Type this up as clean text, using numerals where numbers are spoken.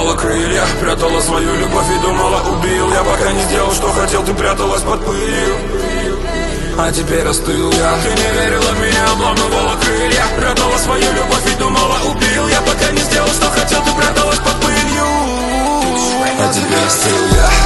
обламывала крылья, прятала свою любовь и думала убил. Я пока не сделал, что хотел, ты пряталась под пылью. А теперь остыл я. Ты не верила в меня, обламывала крылья, прятала свою любовь и думала убил. Я пока не сделал, что хотел, ты пряталась под пылью. А теперь остыл я.